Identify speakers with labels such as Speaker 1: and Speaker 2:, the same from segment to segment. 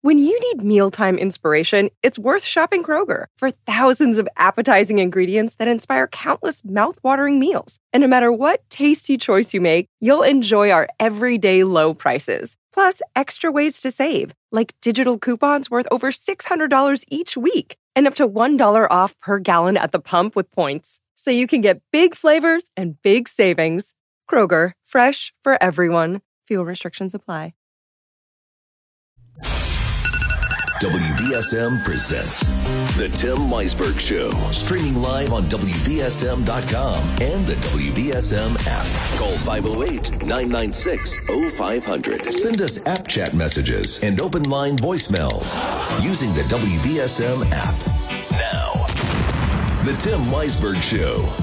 Speaker 1: When you need mealtime inspiration, it's worth shopping Kroger for thousands of appetizing ingredients that inspire countless mouth-watering meals. And no matter what tasty choice you make, you'll enjoy our everyday low prices. Plus, extra ways to save, like digital coupons worth over $600 each week and up to $1 off per gallon at the pump with points. So you can get big flavors and big savings. Kroger, fresh for everyone. Fuel restrictions apply.
Speaker 2: WBSM presents The Tim Weisberg Show, streaming live on WBSM.com and the WBSM app. Call 508-996-0500. Send us app chat messages and open line voicemails using the WBSM app. Now, The Tim Weisberg Show.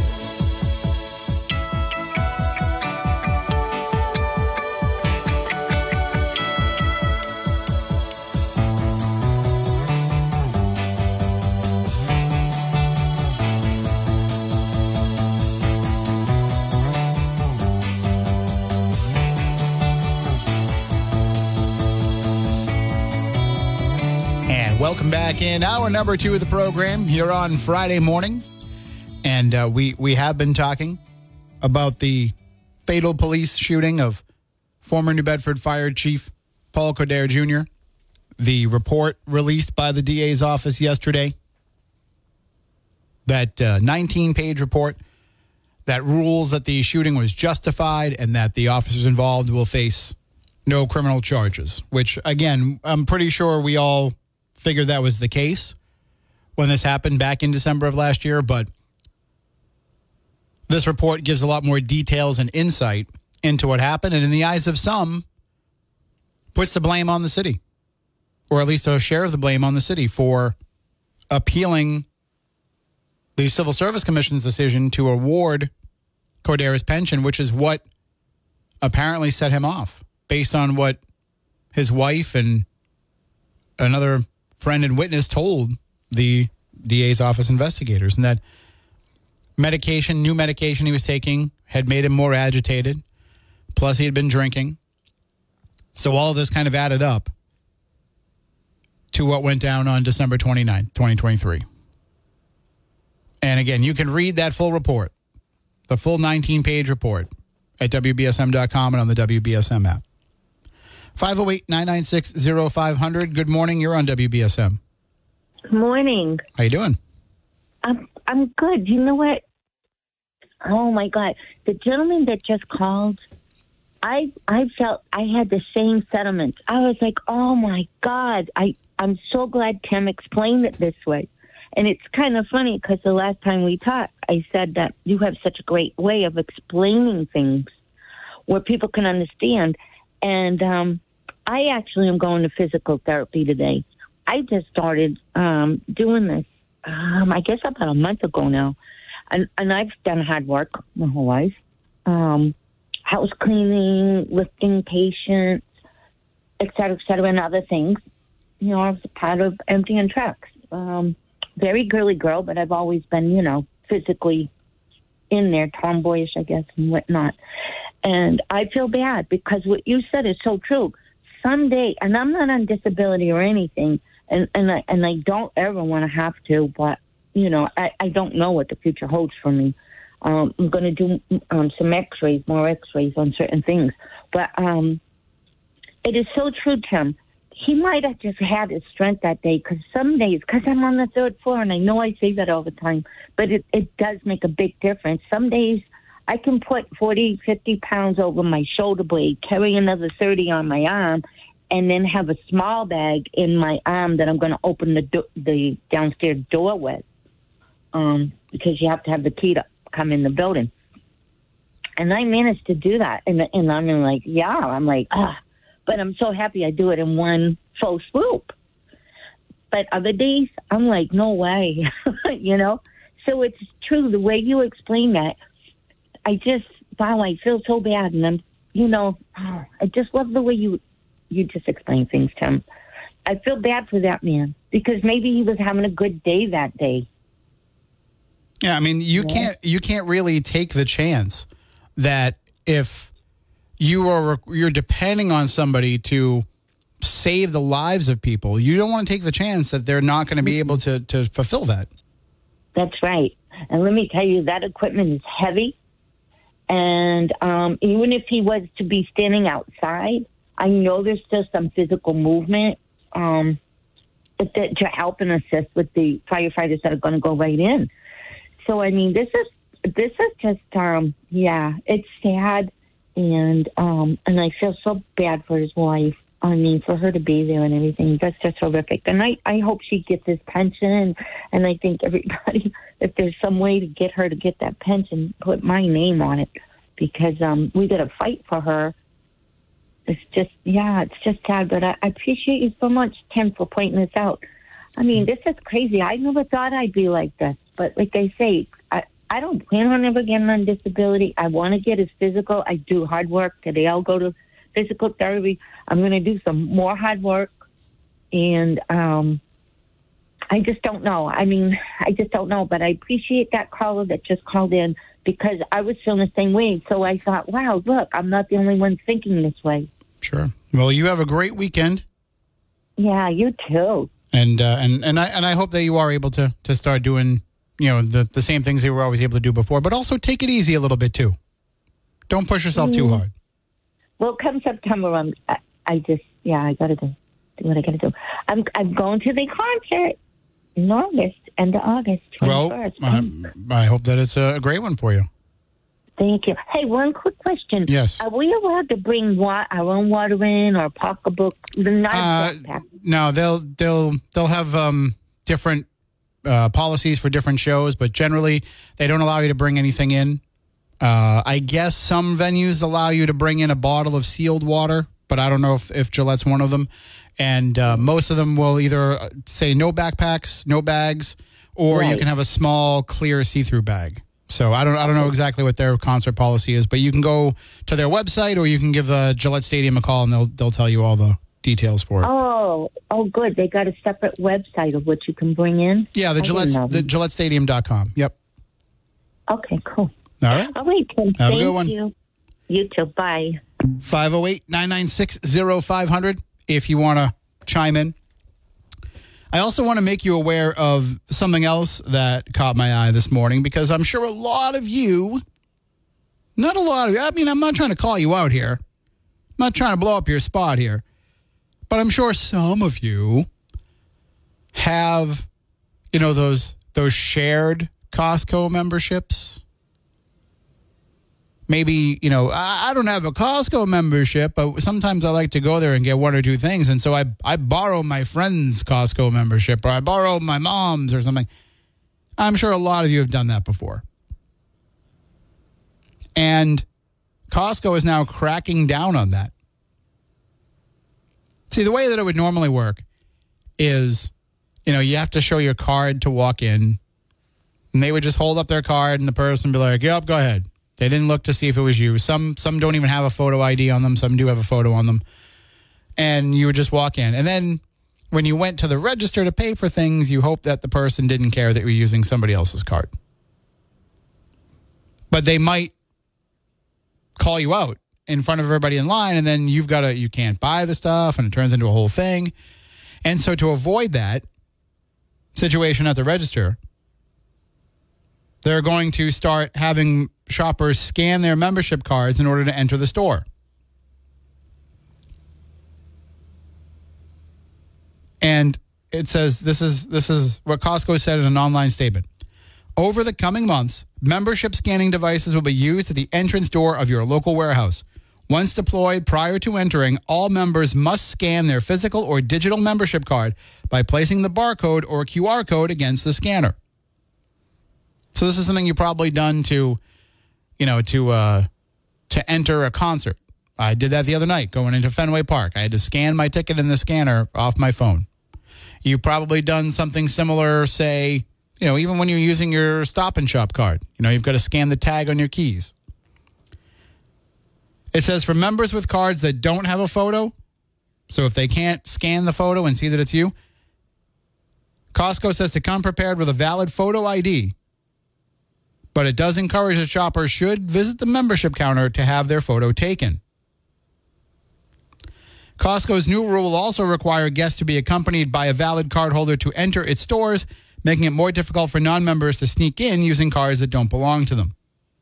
Speaker 3: Welcome back in hour number 2 of the program here on Friday morning. And we have been talking about the fatal police shooting of former New Bedford Fire Chief Paul Coderre Jr., the report released by the DA's office yesterday, that 19-page report that rules that the shooting was justified and that the officers involved will face no criminal charges, which, again, I'm pretty sure we all figured that was the case when this happened back in December of last year, but this report gives a lot more details and insight into what happened, and in the eyes of some, puts the blame on the city, or at least a share of the blame on the city for appealing the Civil Service Commission's decision to award Coderre's pension, which is what apparently set him off, based on what his wife and another friend and witness told the DA's office investigators, and that new medication he was taking had made him more agitated. Plus, he had been drinking. So all of this kind of added up to what went down on December 29th, 2023. And again, you can read that full report, the full 19-page report, at WBSM.com and on the WBSM app. 508-996-0500. Good morning. You're on WBSM.
Speaker 4: Good morning.
Speaker 3: How you doing?
Speaker 4: I'm good. You know what? Oh, my God. The gentleman that just called, I felt I had the same sentiment. I was like, oh, my God. I'm so glad Tim explained it this way. And it's kind of funny because the last time we talked, I said that you have such a great way of explaining things where people can understand. And I actually am going to physical therapy today. I just started doing this, I guess about a month ago now. And I've done hard work my whole life. House cleaning, lifting patients, et cetera, and other things. You know, I was a part of emptying trucks. Very girly girl, but I've always been, physically in there, tomboyish, I guess, and whatnot. And I feel bad because what you said is so true. Someday, and I'm not on disability or anything, and I don't ever want to have to, but, I don't know what the future holds for me. I'm going to do some x-rays, more x-rays on certain things. But it is so true, Tim. He might have just had his strength that day because some days, because I'm on the 3rd floor, and I know I say that all the time, but it does make a big difference. Some days I can put 40, 50 pounds over my shoulder blade, carry another 30 on my arm, and then have a small bag in my arm that I'm going to open the downstairs door with because you have to have the key to come in the building. And I managed to do that. And I'm like, but I'm so happy I do it in one full swoop. But other days, I'm like, no way, So it's true, the way you explain that, I feel so bad. And I just love the way you just explain things, Tim. I feel bad for that man because maybe he was having a good day that day.
Speaker 3: Yeah, I mean, you can't really take the chance that if you're depending on somebody to save the lives of people, you don't want to take the chance that they're not going to be able to fulfill that.
Speaker 4: That's right. And let me tell you, that equipment is heavy. And even if he was to be standing outside, I know there's still some physical movement to help and assist with the firefighters that are going to go right in. So, I mean, this is just, it's sad. And I feel so bad for his wife. I mean, for her to be there and everything, that's just horrific. And I hope she gets this pension. And I think everybody, if there's some way to get her to get that pension, put my name on it. Because we got to fight for her. It's just sad. But I appreciate you so much, Tim, for pointing this out. I mean, this is crazy. I never thought I'd be like this. But like they say, I don't plan on ever getting on disability. I want to get as physical. I do hard work. Today I'll go to physical therapy. I'm going to do some more hard work. And I just don't know. I mean, I just don't know. But I appreciate that caller that just called in because I was feeling the same way. So I thought, wow, look, I'm not the only one thinking this way.
Speaker 3: Sure. Well, you have a great weekend.
Speaker 4: Yeah, you too.
Speaker 3: And I hope that you are able to start doing, the same things you were always able to do before, but also take it easy a little bit too. Don't push yourself too hard.
Speaker 4: Well, come September, I got to do what I got to do. I'm going to the concert in August, end of August, 21st.
Speaker 3: Well, I hope that it's a great one for you.
Speaker 4: Thank you. Hey, one quick question.
Speaker 3: Yes.
Speaker 4: Are we allowed to bring our own water in or pocketbook?
Speaker 3: No, they'll have different policies for different shows, but generally they don't allow you to bring anything in. I guess some venues allow you to bring in a bottle of sealed water, but I don't know if Gillette's one of them. And most of them will either say no backpacks, no bags, or you can have a small, clear, see-through bag. So I don't know exactly what their concert policy is, but you can go to their website or you can give Gillette Stadium a call and they'll tell you all the details for it.
Speaker 4: Oh, good. They got a separate website of what you can bring in?
Speaker 3: Yeah, the GilletteStadium.com. Yep.
Speaker 4: Okay, cool.
Speaker 3: All right.
Speaker 4: All right, Tim.
Speaker 3: Have a good one.
Speaker 4: You. You too. Bye.
Speaker 3: 508-996-0500 if you want to chime in. I also want to make you aware of something else that caught my eye this morning because I'm sure a lot of you, not a lot of you, I mean, I'm not trying to call you out here. I'm not trying to blow up your spot here. But I'm sure some of you have, those shared Costco memberships. Maybe, I don't have a Costco membership, but sometimes I like to go there and get one or two things. And so I borrow my friend's Costco membership or I borrow my mom's or something. I'm sure a lot of you have done that before. And Costco is now cracking down on that. See, the way that it would normally work is, you have to show your card to walk in. And they would just hold up their card and the person would be like, yep, go ahead. They didn't look to see if it was you. Some don't even have a photo ID on them. Some do have a photo on them. And you would just walk in. And then when you went to the register to pay for things, you hope that the person didn't care that you were using somebody else's card. But they might call you out in front of everybody in line, and then you can't buy the stuff, and it turns into a whole thing. And so to avoid that situation at the register, they're going to start having shoppers scan their membership cards in order to enter the store. And it says, this is what Costco said in an online statement. Over the coming months, membership scanning devices will be used at the entrance door of your local warehouse. Once deployed prior to entering, all members must scan their physical or digital membership card by placing the barcode or QR code against the scanner. So this is something you've probably done to enter a concert. I did that the other night going into Fenway Park. I had to scan my ticket in the scanner off my phone. You've probably done something similar, say, even when you're using your Stop and Shop card. You've got to scan the tag on your keys. It says for members with cards that don't have a photo, so if they can't scan the photo and see that it's you, Costco says to come prepared with a valid photo ID. But it does encourage that shoppers should visit the membership counter to have their photo taken. Costco's new rule will also require guests to be accompanied by a valid cardholder to enter its stores, making it more difficult for non-members to sneak in using cards that don't belong to them.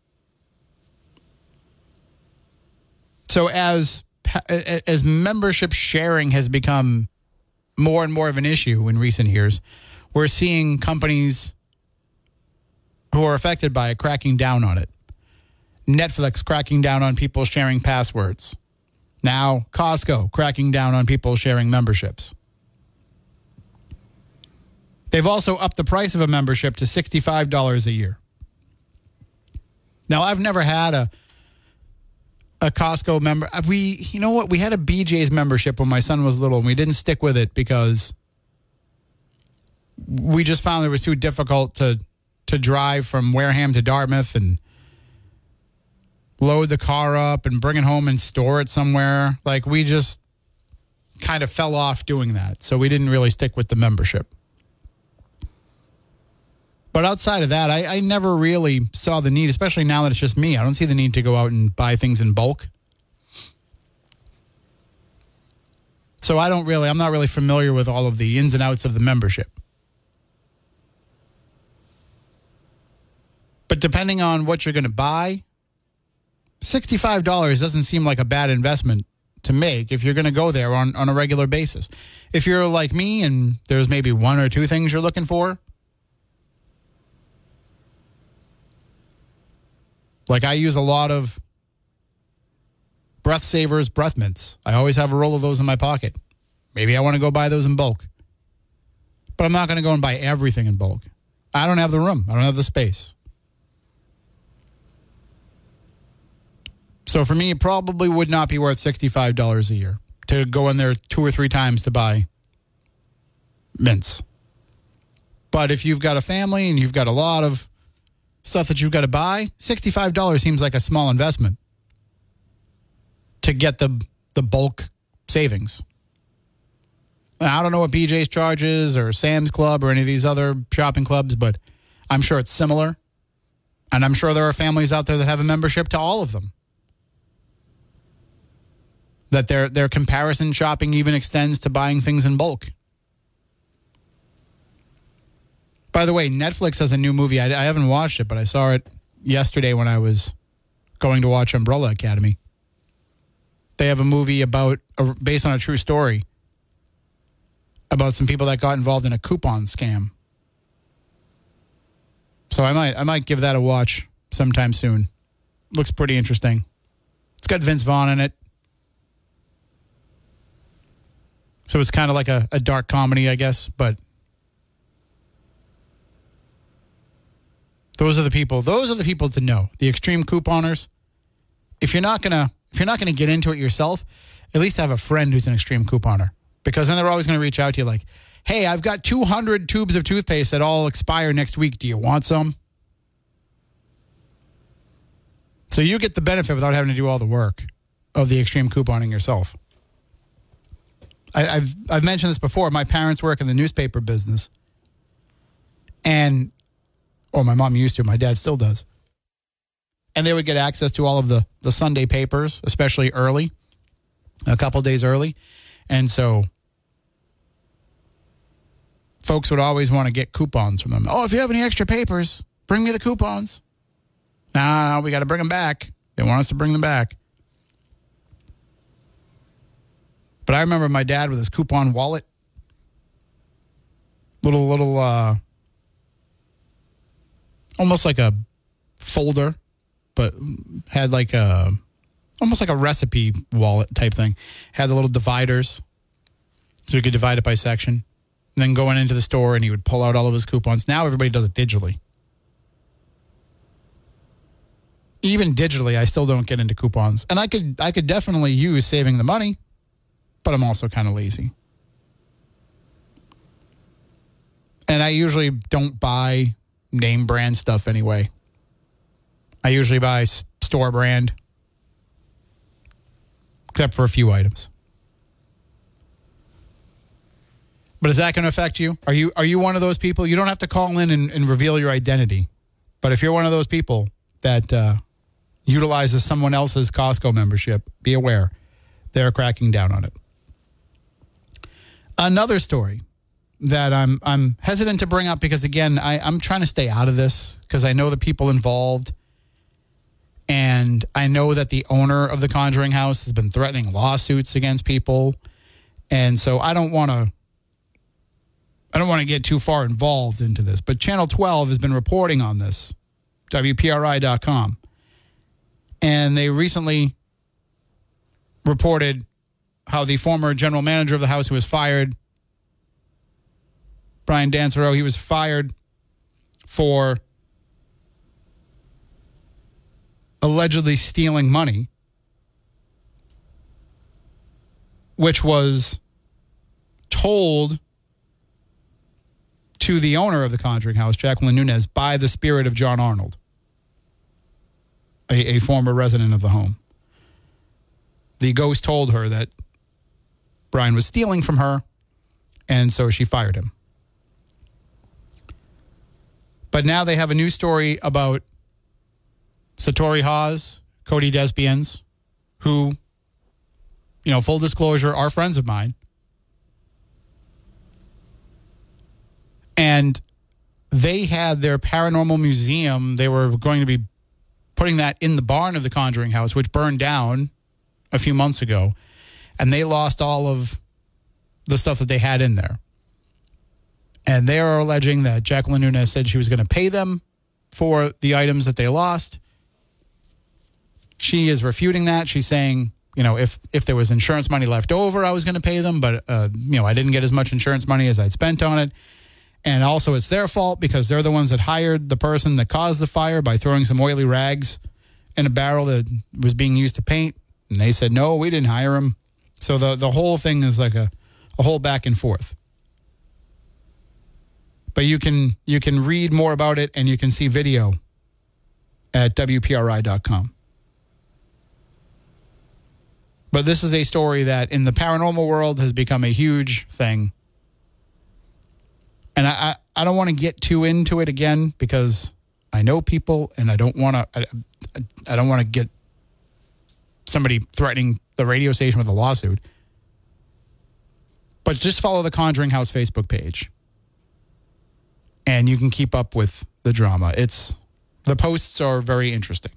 Speaker 3: So as membership sharing has become more and more of an issue in recent years, we're seeing companies who are affected by it cracking down on it. Netflix cracking down on people sharing passwords. Now, Costco cracking down on people sharing memberships. They've also upped the price of a membership to $65 a year. Now, I've never had a Costco member. You know what? We had a BJ's membership when my son was little, and we didn't stick with it because we just found it was too difficult to drive from Wareham to Dartmouth and load the car up and bring it home and store it somewhere. Like, we just kind of fell off doing that. So we didn't really stick with the membership. But outside of that, I never really saw the need, especially now that it's just me. I don't see the need to go out and buy things in bulk. So I'm not really familiar with all of the ins and outs of the membership. But depending on what you're going to buy, $65 doesn't seem like a bad investment to make if you're going to go there on a regular basis. If you're like me and there's maybe one or two things you're looking for, like I use a lot of Breath Savers breath mints. I always have a roll of those in my pocket. Maybe I want to go buy those in bulk. But I'm not going to go and buy everything in bulk. I don't have the room. I don't have the space. So for me, it probably would not be worth $65 a year to go in there 2 or 3 times to buy mints. But if you've got a family and you've got a lot of stuff that you've got to buy, $65 seems like a small investment to get the bulk savings. Now, I don't know what BJ's charges or Sam's Club or any of these other shopping clubs, but I'm sure it's similar. And I'm sure there are families out there that have a membership to all of them. That their comparison shopping even extends to buying things in bulk. By the way, Netflix has a new movie. I haven't watched it, but I saw it yesterday when I was going to watch Umbrella Academy. They have a movie based on a true story about some people that got involved in a coupon scam. So I might give that a watch sometime soon. Looks pretty interesting. It's got Vince Vaughn in it. So it's kind of like a dark comedy, I guess, but those are the people to know. The extreme couponers. If you're not gonna get into it yourself, at least have a friend who's an extreme couponer. Because then they're always going to reach out to you like, hey, I've got 200 tubes of toothpaste that all expire next week. Do you want some? So you get the benefit without having to do all the work of the extreme couponing yourself. I've mentioned this before. My parents work in the newspaper business. My mom used to. My dad still does. And they would get access to all of the Sunday papers, especially early, a couple days early. And so folks would always want to get coupons from them. Oh, if you have any extra papers, bring me the coupons. No, we got to bring them back. They want us to bring them back. But I remember my dad with his coupon wallet. Little, almost like a folder, but had like almost like a recipe wallet type thing. Had the little dividers, so you could divide it by section. And then going into the store, and he would pull out all of his coupons. Now everybody does it digitally. Even digitally, I still don't get into coupons. And I could definitely use saving the money, but I'm also kind of lazy. And I usually don't buy name brand stuff anyway. I usually buy store brand, except for a few items. But is that going to affect you? Are you one of those people? You don't have to call in and reveal your identity. But if you're one of those people that utilizes someone else's Costco membership, be aware. They're cracking down on it. Another story that I'm hesitant to bring up because, again, I'm trying to stay out of this because I know the people involved. And I know that the owner of the Conjuring House has been threatening lawsuits against people. And so I don't want to get too far involved into this. But Channel 12 has been reporting on this, WPRI.com. And they recently reported how the former general manager of the house who was fired, Brian Dansereau, he was fired for allegedly stealing money, which was told to the owner of the Conjuring House, Jacqueline Nunez, by the spirit of John Arnold, a former resident of the home. The ghost told her that Brian was stealing from her, and so she fired him. But now they have a new story about Satori Hawes, Cody Despiens, who, full disclosure, are friends of mine. And they had their paranormal museum. They were going to be putting that in the barn of the Conjuring House, which burned down a few months ago. And they lost all of the stuff that they had in there. And they are alleging that Jacqueline Nunez said she was going to pay them for the items that they lost. She is refuting that. She's saying, if there was insurance money left over, I was going to pay them. But, I didn't get as much insurance money as I'd spent on it. And also it's their fault because they're the ones that hired the person that caused the fire by throwing some oily rags in a barrel that was being used to paint. And they said, no, we didn't hire him. So the whole thing is like a whole back and forth. But you can read more about it and you can see video at WPRI.com. But this is a story that in the paranormal world has become a huge thing. And I don't want to get too into it again because I know people and I don't want to get somebody threatening the radio station with a lawsuit. But just follow the Conjuring House Facebook page. And you can keep up with the drama. The posts are very interesting.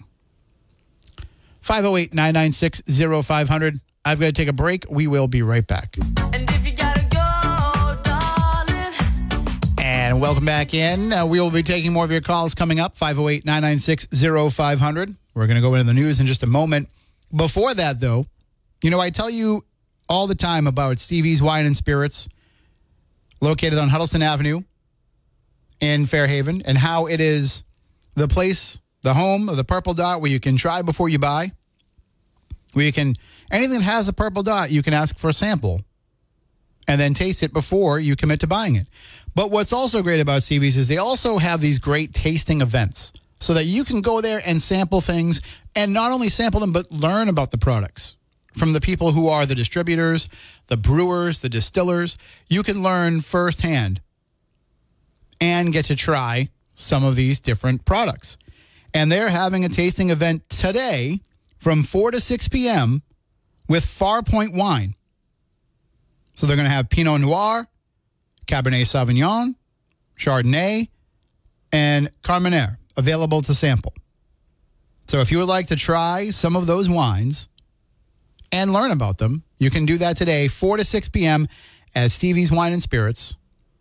Speaker 3: 508-996-0500. I've got to take a break. We will be right back.
Speaker 5: And if you gotta go, darling.
Speaker 3: And welcome back in. We will be taking more of your calls coming up. 508-996-0500. We're going to go into the news in just a moment. Before that, though, I tell you all the time about Stevie's Wine and Spirits, located on Huddleston Avenue in Fairhaven, and how it is the place, the home of the purple dot, where you can try before you buy. Where you can, anything that has a purple dot, you can ask for a sample and then taste it before you commit to buying it. But what's also great about Stevie's is they also have these great tasting events so that you can go there and sample things, and not only sample them, but learn about the products from the people who are the distributors, the brewers, the distillers. You can learn firsthand and get to try some of these different products. And they're having a tasting event today from 4 to 6 p.m. with Farpoint Wine. So they're going to have Pinot Noir, Cabernet Sauvignon, Chardonnay, and Carmenere available to sample. So if you would like to try some of those wines and learn about them, you can do that today, 4 to 6 p.m. at Stevie's Wine and Spirits.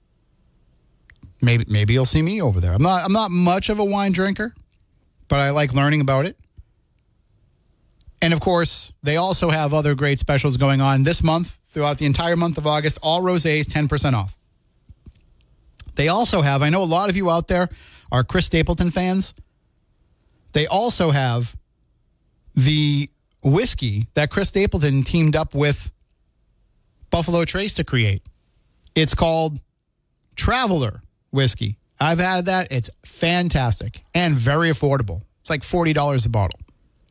Speaker 3: Maybe you'll see me over there. I'm not much of a wine drinker, but I like learning about it. And of course, they also have other great specials going on this month, throughout the entire month of August. All rosés, 10% off. They also have, I know a lot of you out there are Chris Stapleton fans. They also have the whiskey that Chris Stapleton teamed up with Buffalo Trace to create. It's called Traveler whiskey. I've had that. It's fantastic and very affordable. It's like $40 a bottle.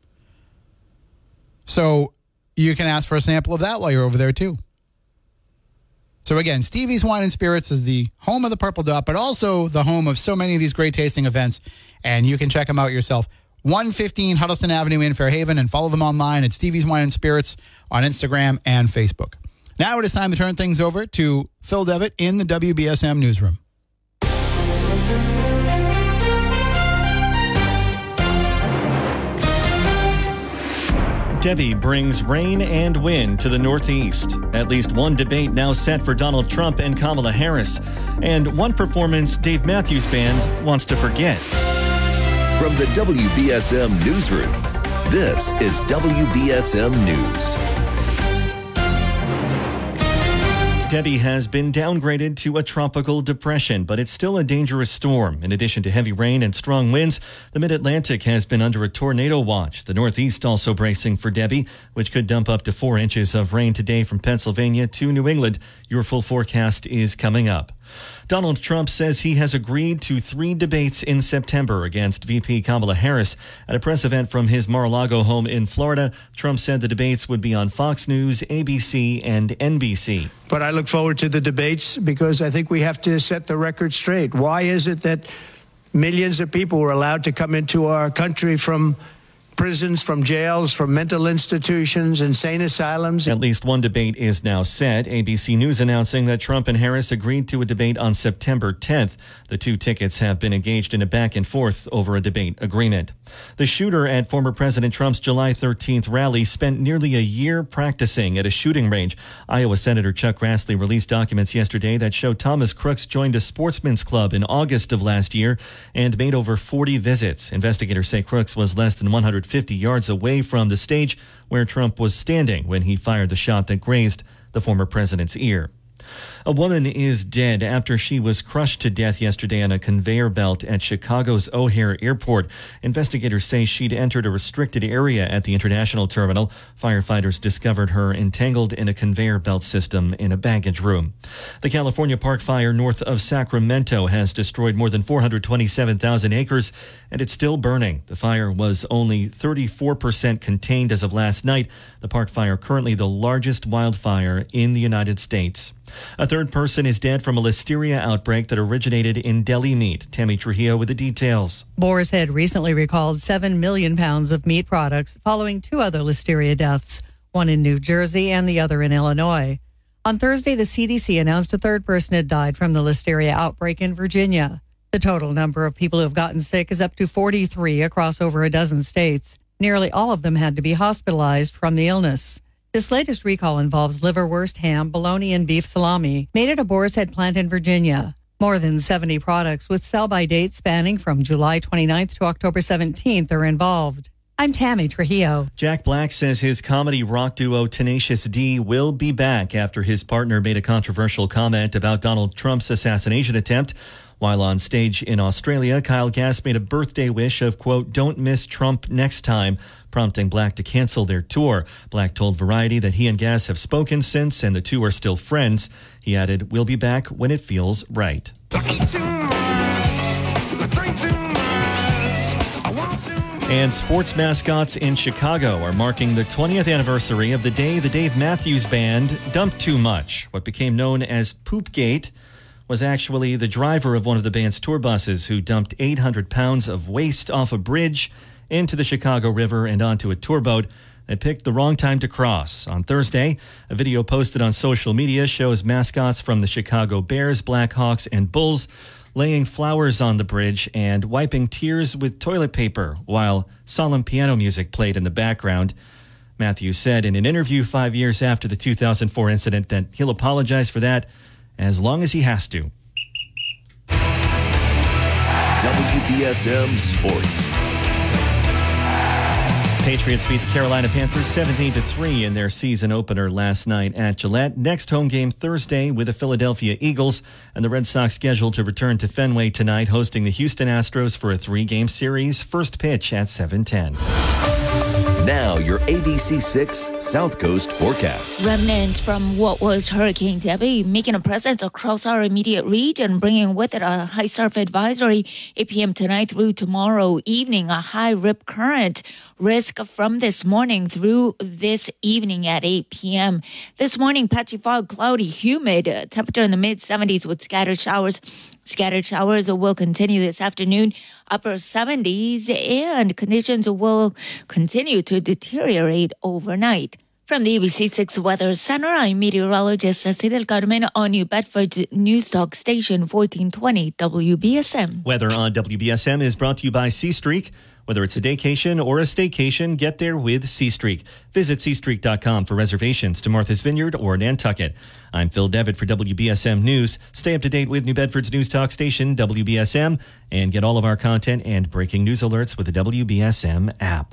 Speaker 3: So you can ask for a sample of that while you're over there too. So again, Stevie's Wine and Spirits is the home of the Purple Dot, but also the home of so many of these great tasting events. And you can check them out yourself. 115 Huddleston Avenue in Fairhaven, and follow them online at Stevie's Wine and Spirits on Instagram and Facebook. Now it is time to turn things over to Phil Devitt in the WBSM newsroom.
Speaker 6: Debbie brings rain and wind to the Northeast. At least one debate now set for Donald Trump and Kamala Harris. And one performance Dave Matthews Band wants to forget.
Speaker 2: From the WBSM Newsroom, this is WBSM News.
Speaker 6: Debbie has been downgraded to a tropical depression, but it's still a dangerous storm. In addition to heavy rain and strong winds, the Mid-Atlantic has been under a tornado watch. The Northeast also bracing for Debbie, which could dump up to 4 inches of rain today from Pennsylvania to New England. Your full forecast is coming up. Donald Trump says he has agreed to 3 debates in September against VP Kamala Harris. At a press event from his Mar-a-Lago home in Florida, Trump said the debates would be on Fox News, ABC, and NBC.
Speaker 7: But I look forward to the debates because I think we have to set the record straight. Why is it that millions of people were allowed to come into our country from prisons, from jails, from mental institutions, insane asylums?
Speaker 6: At least one debate is now set. ABC News announcing that Trump and Harris agreed to a debate on September 10th. The 2 tickets have been engaged in a back and forth over a debate agreement. The shooter at former President Trump's July 13th rally spent nearly a year practicing at a shooting range. Iowa Senator Chuck Grassley released documents yesterday that show Thomas Crooks joined a sportsman's club in August of last year and made over 40 visits. Investigators say Crooks was less than 150 yards away from the stage where Trump was standing when he fired the shot that grazed the former president's ear. A woman is dead after she was crushed to death yesterday on a conveyor belt at Chicago's O'Hare Airport. Investigators say she'd entered a restricted area at the international terminal. Firefighters discovered her entangled in a conveyor belt system in a baggage room. The California Park Fire north of Sacramento has destroyed more than 427,000 acres, and it's still burning. The fire was only 34% contained as of last night. The Park Fire currently the largest wildfire in the United States. A third person is dead from a listeria outbreak that originated in deli meat. Tammy Trujillo with the details.
Speaker 8: Boar's Head recently recalled 7 million pounds of meat products following 2 other listeria deaths, one in New Jersey and the other in Illinois. On Thursday, the CDC announced a third person had died from the listeria outbreak in Virginia. The total number of people who have gotten sick is up to 43 across over a dozen states. Nearly all of them had to be hospitalized from the illness. This latest recall involves liverwurst, ham, bologna, and beef salami, made at a Boar's Head plant in Virginia. More than 70 products with sell-by dates spanning from July 29th to October 17th are involved. I'm Tammy Trujillo.
Speaker 6: Jack Black says his comedy rock duo Tenacious D will be back after his partner made a controversial comment about Donald Trump's assassination attempt. While on stage in Australia, Kyle Gass made a birthday wish of, quote, "Don't miss Trump next time," prompting Black to cancel their tour. Black told Variety that he and Gass have spoken since and the two are still friends. He added, "We'll be back when it feels right." And sports mascots in Chicago are marking the 20th anniversary of the day the Dave Matthews Band dumped too much. What became known as Poopgate was actually the driver of one of the band's tour buses who dumped 800 pounds of waste off a bridge into the Chicago River and onto a tour boat that picked the wrong time to cross. On Thursday, a video posted on social media shows mascots from the Chicago Bears, Blackhawks, and Bulls laying flowers on the bridge and wiping tears with toilet paper while solemn piano music played in the background. Matthews said in an interview 5 years after the 2004 incident that he'll apologize for that as long as he has to.
Speaker 2: WBSM Sports.
Speaker 6: Patriots beat the Carolina Panthers 17-3 in their season opener last night at Gillette. Next home game Thursday with the Philadelphia Eagles, and the Red Sox scheduled to return to Fenway tonight, hosting the Houston Astros for a 3-game series. First pitch at 7:10.
Speaker 2: Now your ABC6 South Coast forecast.
Speaker 9: Remnants from what was Hurricane Debbie making a presence across our immediate region, bringing with it a high surf advisory 8 p.m. tonight through tomorrow evening. A high rip current risk from this morning through this evening at 8 p.m. This morning, patchy fog, cloudy, humid, temperature in the mid-70s with scattered showers. Scattered showers will continue this afternoon, upper 70s, and conditions will continue to deteriorate overnight. From the ABC6 Weather Center, I'm meteorologist Ceci del Carmen on New Bedford News Talk Station 1420 WBSM.
Speaker 6: Weather on WBSM is brought to you by C Streak. Whether it's a daycation or a staycation, get there with C Streak. Visit cstreak.com for reservations to Martha's Vineyard or Nantucket. I'm Phil Devitt for WBSM News. Stay up to date with New Bedford's news talk station, WBSM, and get all of our content and breaking news alerts with the WBSM app.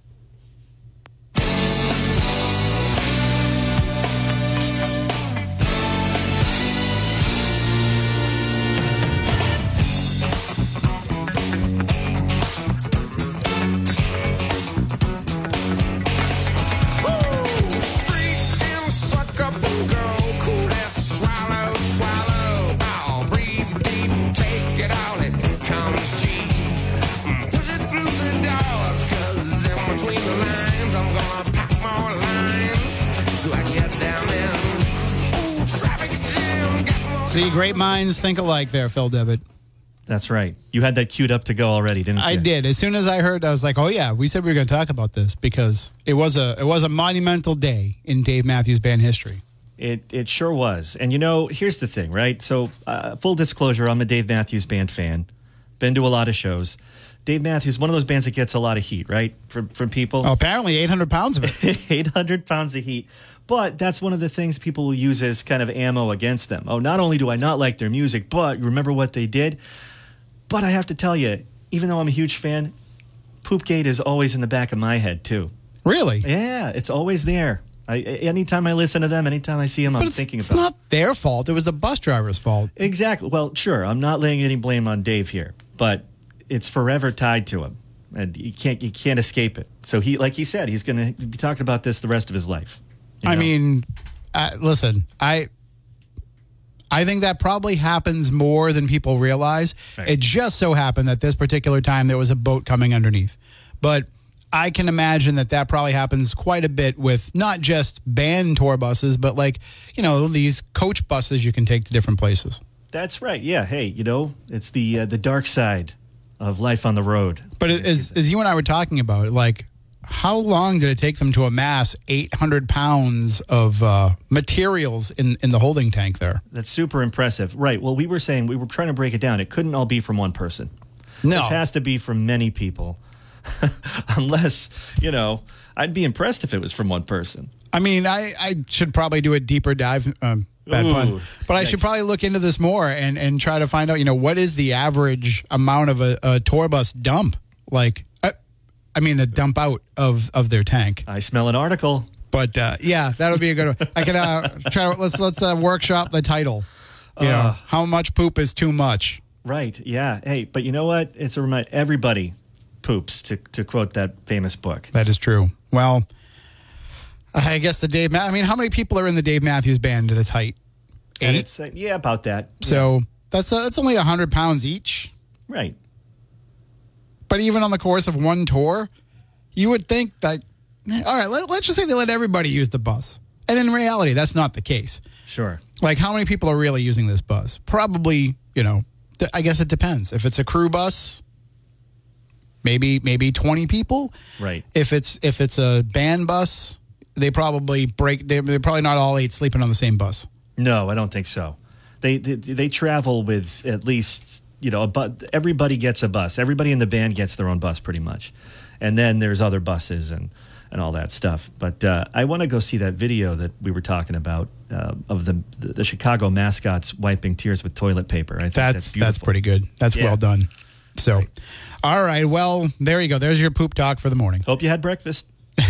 Speaker 3: See, great minds think alike there, Phil Devitt.
Speaker 6: That's right. You had that queued up to go already, didn't you?
Speaker 3: I did. As soon as I heard, I was like, oh, yeah, we said we were going to talk about this because it was a monumental day in Dave Matthews Band history.
Speaker 6: It sure was. And, you know, here's the thing, right? So, full disclosure, I'm a Dave Matthews Band fan. Been to a lot of shows. Dave Matthews, one of those bands that gets a lot of heat, right? From people.
Speaker 3: Oh, apparently 800 pounds of it.
Speaker 6: 800 pounds of heat. But that's one of the things people will use as kind of ammo against them. Oh, not only do I not like their music, but remember what they did? But I have to tell you, even though I'm a huge fan, Poopgate is always in the back of my head, too.
Speaker 3: Really?
Speaker 6: Yeah, it's always there. Anytime I listen to them, anytime I see them, I'm thinking about it.
Speaker 3: It's not their fault. It was the bus driver's fault.
Speaker 6: Exactly. Well, sure, I'm not laying any blame on Dave here, but it's forever tied to him, and you can't escape it. So he, like he said, he's going to be talking about this the rest of his life. You know?
Speaker 3: I mean, listen, I think that probably happens more than people realize.
Speaker 6: Right.
Speaker 3: It just so happened that this particular time there was a boat coming underneath. But I can imagine that probably happens quite a bit with not just band tour buses, but like, you know, these coach buses you can take to different places.
Speaker 6: That's right. Yeah. Hey, you know, it's the dark side of life on the road.
Speaker 3: But as you and I were talking about, like, how long did it take them to amass 800 pounds of materials in the holding tank there?
Speaker 6: That's super impressive. Right. Well, we were trying to break it down. It couldn't all be from one person.
Speaker 3: No.
Speaker 6: This has to be from many people. Unless, you know, I'd be impressed if it was from one person.
Speaker 3: I mean, I should probably do a deeper dive, bad pun, but I should probably look into this more and try to find out, you know, what is the average amount of a tour bus dump? Like, the dump out of their tank.
Speaker 6: I smell an article.
Speaker 3: But, yeah, that'll be a good one. I can try to, let's workshop the title. You know, how much poop is too much?
Speaker 6: Right, yeah. Hey, but you know what? It's a reminder, everybody poops, to quote that famous book.
Speaker 3: That is true. Well, I guess how many people are in the Dave Matthews Band at its height? 8?
Speaker 6: Yeah, about that.
Speaker 3: So that's only 100 pounds each.
Speaker 6: Right.
Speaker 3: But even on the course of one tour, you would think that, all right, let's just say they let everybody use the bus. And in reality, that's not the case.
Speaker 6: Sure.
Speaker 3: Like, how many people are really using this bus? Probably, you know, I guess it depends. If it's a crew bus, maybe 20 people.
Speaker 6: Right.
Speaker 3: If it's a band bus, they're probably not all 8 sleeping on the same bus.
Speaker 6: No, I don't think so. They travel with at least, you know, everybody gets a bus. Everybody in the band gets their own bus pretty much. And then there's other buses and all that stuff. But I want to go see that video that we were talking about of the Chicago mascots wiping tears with toilet paper. I think that's
Speaker 3: pretty good. That's well done. So, right. All right. Well, there you go. There's your poop talk for the morning.
Speaker 6: Hope you had breakfast.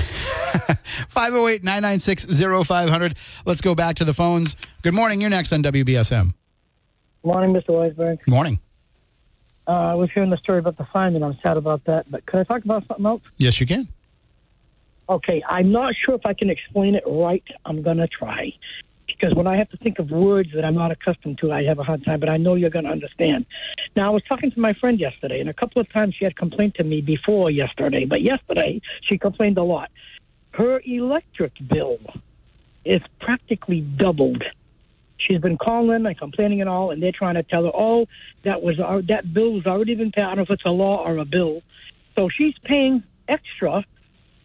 Speaker 3: 508-996-0500. Let's go back to the phones. Good morning. You're next on WBSM.
Speaker 10: Morning, Mr. Weisberg.
Speaker 3: Morning.
Speaker 10: I was hearing the story about the fireman. I'm sad about that. But could I talk about something else?
Speaker 3: Yes, you can.
Speaker 10: Okay. I'm not sure if I can explain it right. I'm going to try. Because when I have to think of words that I'm not accustomed to, I have a hard time, but I know you're going to understand. Now, I was talking to my friend yesterday, and a couple of times she had complained to me before yesterday, but yesterday she complained a lot. Her electric bill is practically doubled. She's been calling and complaining and all, and they're trying to tell her, that bill was already been paid. I don't know if it's a law or a bill. So she's paying extra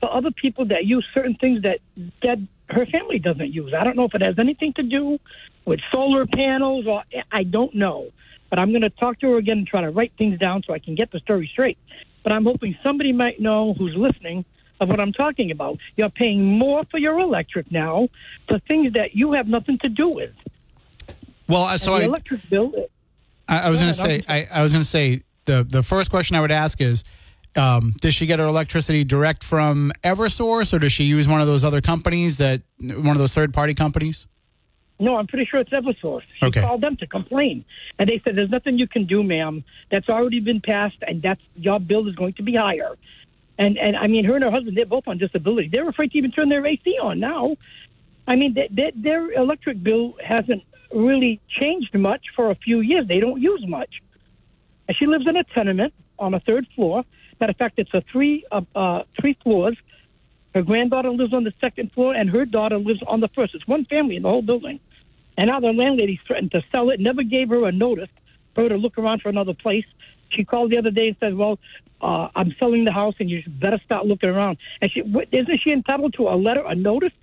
Speaker 10: for other people that use certain things that her family doesn't use. I don't know if it has anything to do with solar panels or I don't know. But I'm going to talk to her again and try to write things down so I can get the story straight. But I'm hoping somebody might know who's listening of what I'm talking about. You're paying more for your electric now for things that you have nothing to do with.
Speaker 3: Well, so
Speaker 10: the electric bill.
Speaker 3: I was going to say, I was going to say the first question I would ask is, does she get her electricity direct from Eversource, or does she use one of those other companies one of those third-party companies?
Speaker 10: No, I'm pretty sure it's Eversource. She
Speaker 3: Okay.
Speaker 10: called them to complain. And they said, there's nothing you can do, ma'am. That's already been passed, and your bill is going to be higher. And I mean, her and her husband, they're both on disability. They're afraid to even turn their AC on now. I mean, their electric bill hasn't really changed much for a few years. They don't use much. And she lives in a tenement on a third floor. Matter of fact, it's a three floors. Her granddaughter lives on the second floor, and her daughter lives on the first. It's one family in the whole building. And now the landlady threatened to sell it, never gave her a notice for her to look around for another place. She called the other day and said, well, I'm selling the house, and you better start looking around. And isn't she entitled to a letter, a notice?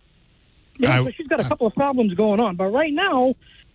Speaker 10: So she's got a couple of problems going on. But right now,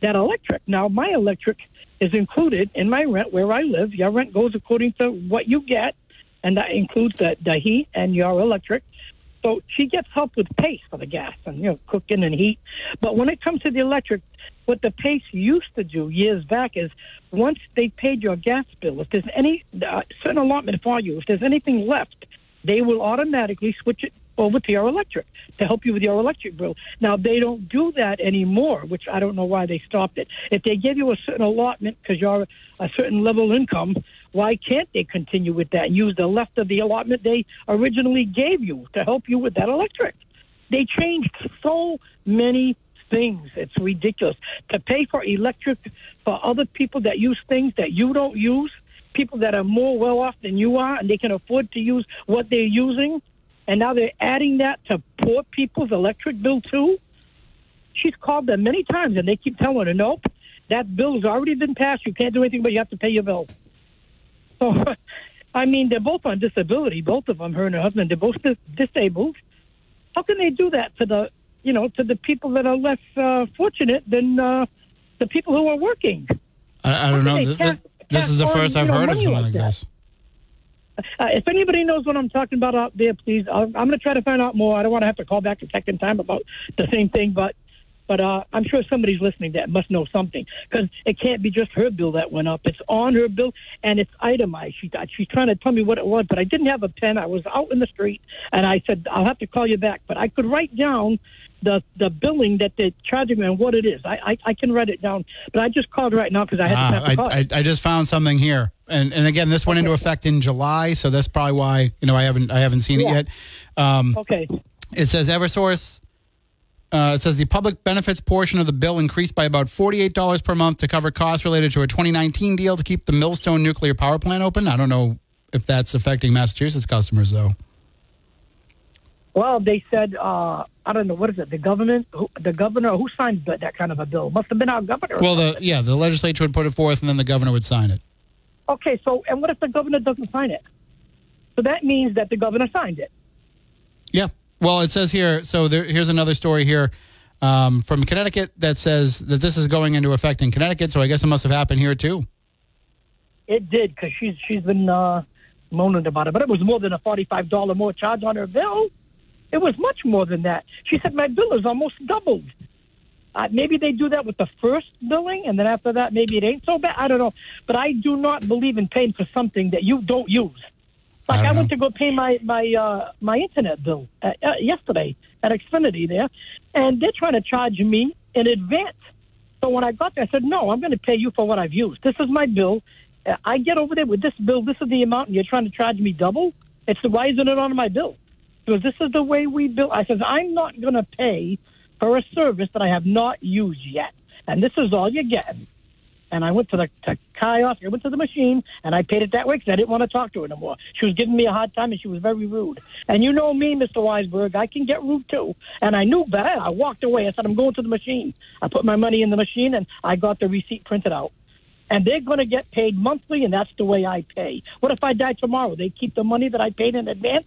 Speaker 10: my electric is included in my rent where I live. Your rent goes according to what you get, and that includes the heat and your electric. So she gets help with PACE for the gas and, cooking and heat. But when it comes to the electric, what the PACE used to do years back is once they paid your gas bill, if there's any certain allotment for you, if there's anything left, they will automatically switch it over to your electric to help you with your electric bill. Now, they don't do that anymore, which I don't know why they stopped it. If they give you a certain allotment because you're a certain level income, why can't they continue with that and use the left of the allotment they originally gave you to help you with that electric? They changed so many things. It's ridiculous. To pay for electric for other people that use things that you don't use, people that are more well-off than you are, and they can afford to use what they're using, and now they're adding that to poor people's electric bill, too. She's called them many times, and they keep telling her, nope, that bill's already been passed. You can't do anything, but you have to pay your bill. So, I mean, they're both on disability, both of them, her and her husband. They're both disabled. How can they do that to the people that are less fortunate than the people who are working?
Speaker 3: I don't know. This is the first I've heard of something like this.
Speaker 10: If anybody knows what I'm talking about out there, please. I'm going to try to find out more. I don't want to have to call back a second time about the same thing, but I'm sure somebody's listening that must know something, because it can't be just her bill that went up. It's on her bill, and it's itemized. She's trying to tell me what it was, but I didn't have a pen. I was out in the street, and I said, I'll have to call you back. But I could write down the billing that they're charging me and what it is. I can write it down, but I just called right now because I had to call.
Speaker 3: I just found something here, and again, this went into effect in July, so that's probably why I haven't seen it yet.
Speaker 10: Okay.
Speaker 3: It says Eversource. It says the public benefits portion of the bill increased by about $48 per month to cover costs related to a 2019 deal to keep the Millstone nuclear power plant open. I don't know if that's affecting Massachusetts customers, though.
Speaker 10: Well, they said, I don't know, what is it? The governor who signed that kind of a bill? Must have been our governor.
Speaker 3: Well, the legislature would put it forth, and then the governor would sign it.
Speaker 10: Okay, so, and what if the governor doesn't sign it? So that means that the governor signed it.
Speaker 3: Yeah. Well, it says here, so here's another story here from Connecticut that says that this is going into effect in Connecticut, so I guess it must have happened here, too.
Speaker 10: It did, because she's been moaning about it, but it was more than a $45 more charge on her bill. It was much more than that. She said, my bill is almost doubled. Maybe they do that with the first billing, and then after that, maybe it ain't so bad. I don't know. But I do not believe in paying for something that you don't use. Like I went to go pay my internet bill yesterday at Xfinity there, and they're trying to charge me in advance. So when I got there, I said, no, I'm going to pay you for what I've used. This is my bill. I get over there with this bill. This is the amount, and you're trying to charge me double? Why isn't it on my bill? Because this is the way we bill. I said, I'm not going to pay for a service that I have not used yet, and this is all you're getting. And I went to the kiosk, I went to the machine, and I paid it that way because I didn't want to talk to her no more. She was giving me a hard time, and she was very rude. And you know me, Mr. Weisberg, I can get rude, too. And I knew better. I walked away. I said, I'm going to the machine. I put my money in the machine, and I got the receipt printed out. And they're going to get paid monthly, and that's the way I pay. What if I die tomorrow? They keep the money that I paid in advance?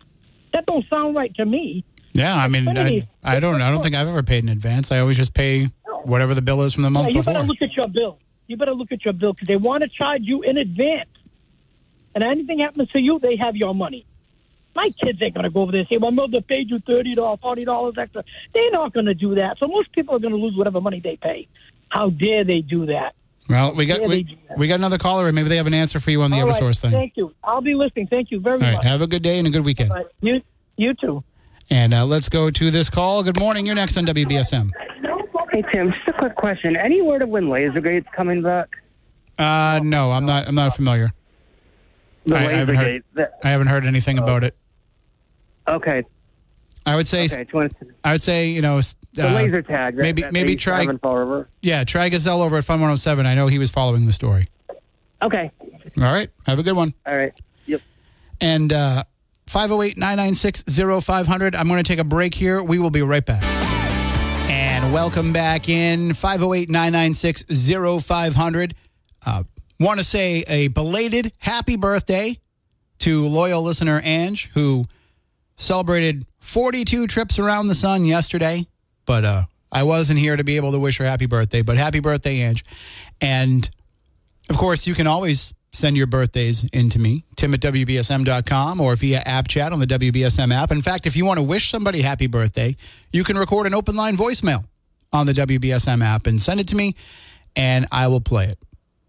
Speaker 10: That don't sound right to me.
Speaker 3: Yeah, I mean, I don't think I've ever paid in advance. I always just pay whatever the bill is from the month
Speaker 10: You
Speaker 3: before.
Speaker 10: better look at your bill. You better look at your bill because they want to charge you in advance. And anything happens to you, they have your money. My kids ain't going to go over there and say, well, mother paid you $30, $40 extra. They're not going to do that. So most people are going to lose whatever money they pay. How dare they do that?
Speaker 3: Well, we got another caller, and maybe they have an answer for you on the
Speaker 10: All right,
Speaker 3: Eversource thing.
Speaker 10: Thank you. I'll be listening. Thank you very
Speaker 3: All right,
Speaker 10: much.
Speaker 3: have a good day and a good weekend.
Speaker 10: All right. You too.
Speaker 3: And let's go to this call. Good morning. You're next on WBSM.
Speaker 11: Hey, Tim, just a quick question. Any word of when Lasergate's coming back?
Speaker 3: No, I'm not familiar. I haven't heard anything about it.
Speaker 11: Okay.
Speaker 3: I would say,
Speaker 11: the laser tag.
Speaker 3: Maybe try. Yeah, try Gazelle over at Fun 107. I know he was following the story.
Speaker 11: Okay.
Speaker 3: All right. Have a good one.
Speaker 11: All right. Yep.
Speaker 3: And 508-996-0500. I'm going to take a break here. We will be right back. And welcome back in 508-996-0500. Want to say a belated happy birthday to loyal listener Ange, who celebrated 42 trips around the sun yesterday. But I wasn't here to be able to wish her happy birthday. But happy birthday, Ange. And, of course, you can always send your birthdays in to me, tim@WBSM.com, or via app chat on the WBSM app. In fact, if you want to wish somebody happy birthday, you can record an open line voicemail on the WBSM app and send it to me, and I will play it.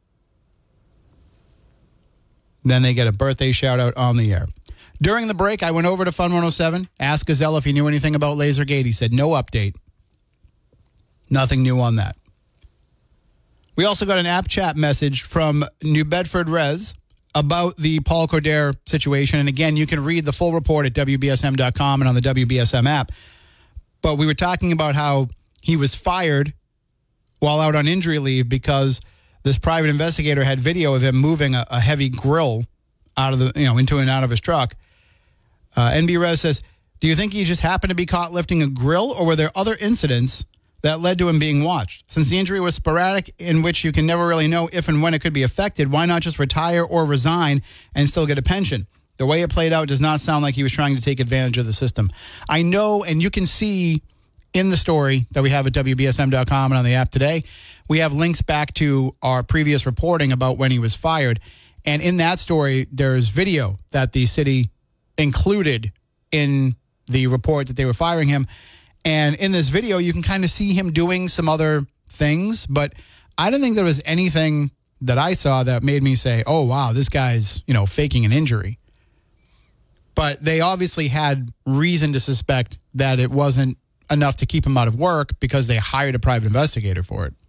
Speaker 3: Then they get a birthday shout-out on the air. During the break, I went over to Fun 107, asked Gazelle if he knew anything about Lasergate. He said, no update. Nothing new on that. We also got an app chat message from New Bedford Res about the Paul Cordair situation. And again, you can read the full report at WBSM.com and on the WBSM app. But we were talking about how he was fired while out on injury leave because this private investigator had video of him moving a heavy grill out of the, into and out of his truck. NB Res says, do you think he just happened to be caught lifting a grill, or were there other incidents that led to him being watched? Since the injury was sporadic, in which you can never really know if and when it could be affected, why not just retire or resign and still get a pension? The way it played out does not sound like he was trying to take advantage of the system. I know, and you can see in the story that we have at WBSM.com and on the app today, we have links back to our previous reporting about when he was fired. And in that story, there's video that the city included in the report that they were firing him. And in this video, you can kind of see him doing some other things, but I don't think there was anything that I saw that made me say, oh, wow, this guy's, faking an injury. But they obviously had reason to suspect that it wasn't enough to keep him out of work because they hired a private investigator for it.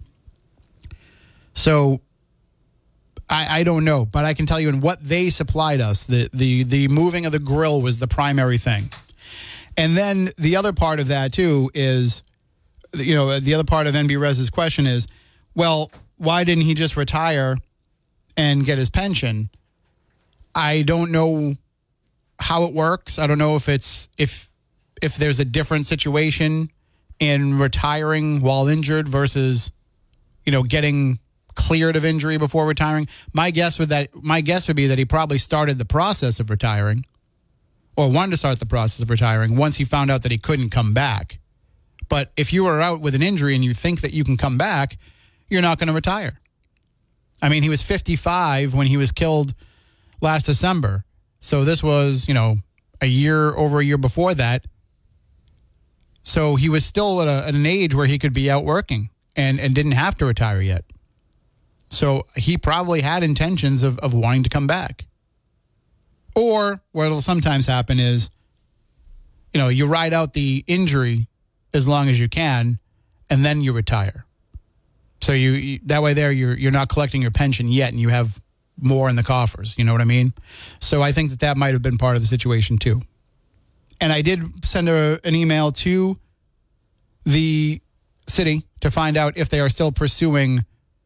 Speaker 3: So I don't know, but I can tell you in what they supplied us, the moving of the grill was the primary thing. And then the other part of that, too, is, the other part of NB Rez's question is, well, why didn't he just retire and get his pension? I don't know how it works. I don't know if there's a different situation in retiring while injured versus, getting cleared of injury before retiring. My guess would be that he probably started the process of retiring, or wanted to start the process of retiring once he found out that he couldn't come back. But if you were out with an injury and you think that you can come back, you're not going to retire. I mean, he was 55 when he was killed last December. So this was, over a year before that. So he was still at an age where he could be out working and didn't have to retire yet. So he probably had intentions of wanting to come back. Or what will sometimes happen is, you ride out the injury as long as you can, and then you retire. So you that way there you're not collecting your pension yet, and you have more in the coffers. You know what I mean? So I think that might have been part of the situation too. And I did send an email to the city to find out if they are still pursuing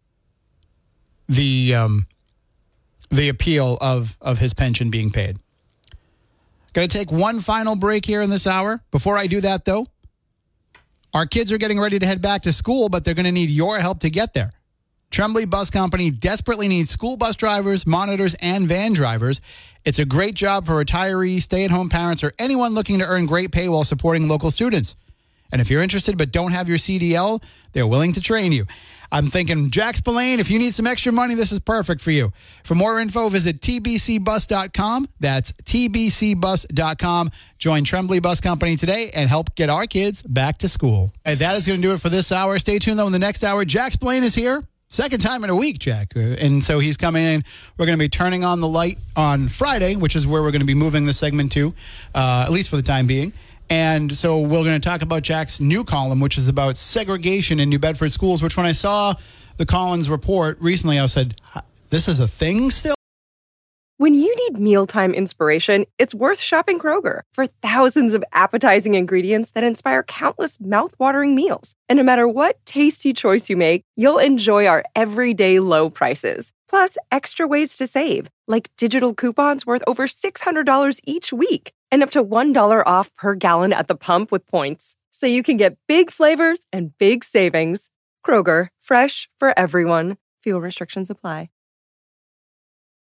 Speaker 3: the appeal of his pension being paid. Going to take one final break here in this hour. Before I do that, though, our kids are getting ready to head back to school, but they're going to need your help to get there. Tremblay Bus Company desperately needs school bus drivers, monitors, and van drivers. It's a great job for retirees, stay-at-home parents, or anyone looking to earn great pay while supporting local students. And if you're interested but don't have your CDL, they're willing to train you. I'm thinking, Jack Spillane, if you need some extra money, this is perfect for you. For more info, visit tbcbus.com. That's tbcbus.com. Join Tremblay Bus Company today and help get our kids back to school. And that is going to do it for this hour. Stay tuned, though, in the next hour. Jack Spillane is here. Second time in a week, Jack. And so he's coming in. We're going to be turning on the light on Friday, which is where we're going to be moving the segment to, at least for the time being. And so we're going to talk about Jack's new column, which is about segregation in New Bedford schools, which when I saw the Collins report recently, I said, this is a thing still?
Speaker 1: When you need mealtime inspiration, it's worth shopping Kroger for thousands of appetizing ingredients that inspire countless mouth-watering meals. And no matter what tasty choice you make, you'll enjoy our everyday low prices. Plus, extra ways to save, like digital coupons worth over $600 each week and up to $1 off per gallon at the pump with points. So you can get big flavors and big savings. Kroger, fresh for everyone. Fuel restrictions apply.